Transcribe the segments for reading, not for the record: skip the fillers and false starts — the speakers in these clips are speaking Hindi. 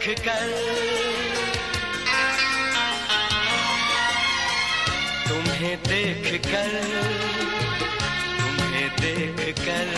देख कर, तुम्हें देख कर, तुम्हें देख कर।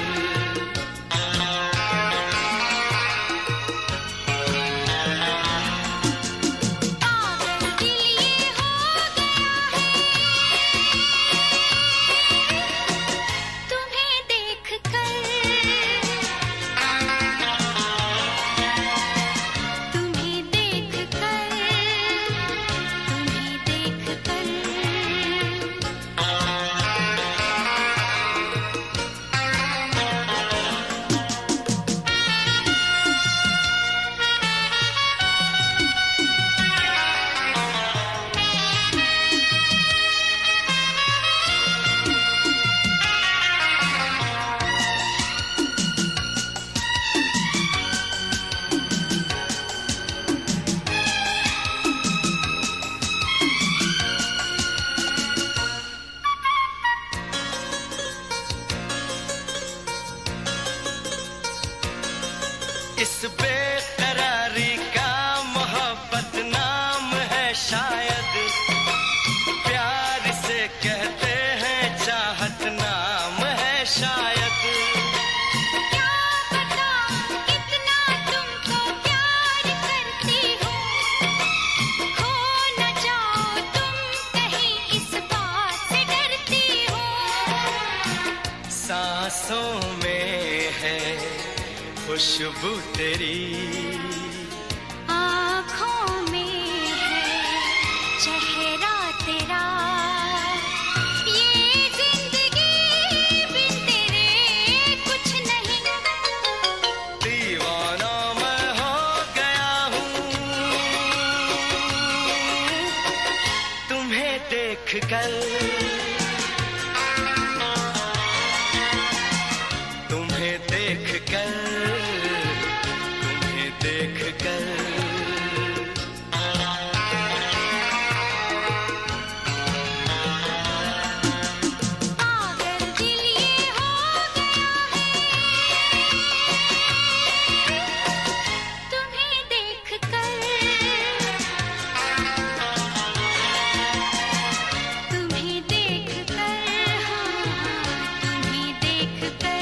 इस बेकरारी का मोहब्बत नाम है शायद, प्यार से कहते हैं चाहत नाम है शायद। क्या पता कितना तुमको प्यार करती हो न जाओ तुम कहीं इस बात से डरती हो। सांसों में है खुशबू तेरी, आँखों में है चेहरा तेरा, ये जिंदगी बिन तेरे कुछ नहीं। दीवाना मैं हो गया हूँ तुम्हें देख कर, तुम्हें देख कर, तुम्हें देख कर। पागल दिल ये हो गया है तुम्हें देख कर, तुम्हें देख कर, हाँ तुम्हें देख कर।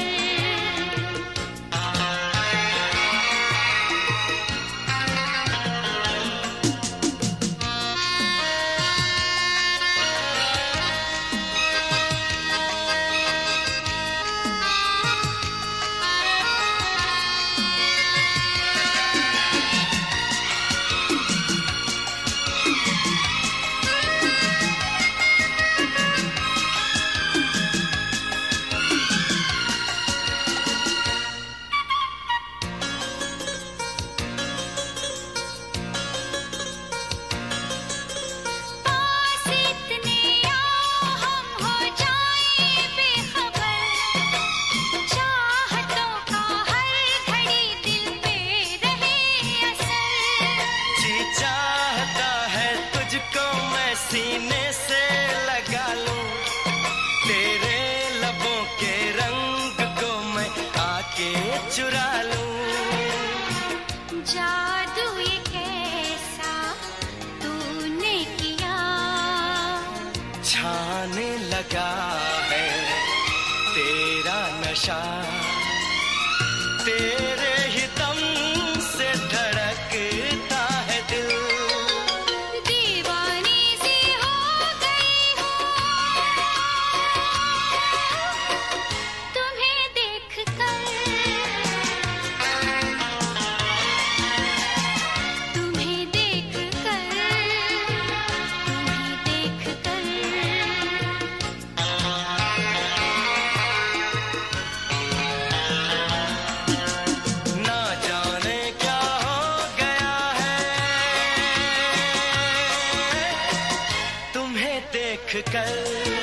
सीने से लगा लूं तेरे लबों के रंग को मैं आके चुरा लूं। जादू ये कैसा तूने किया, छाने लगा है तेरा नशा, तेरे ही दम से धड़कता है दिल। देख कर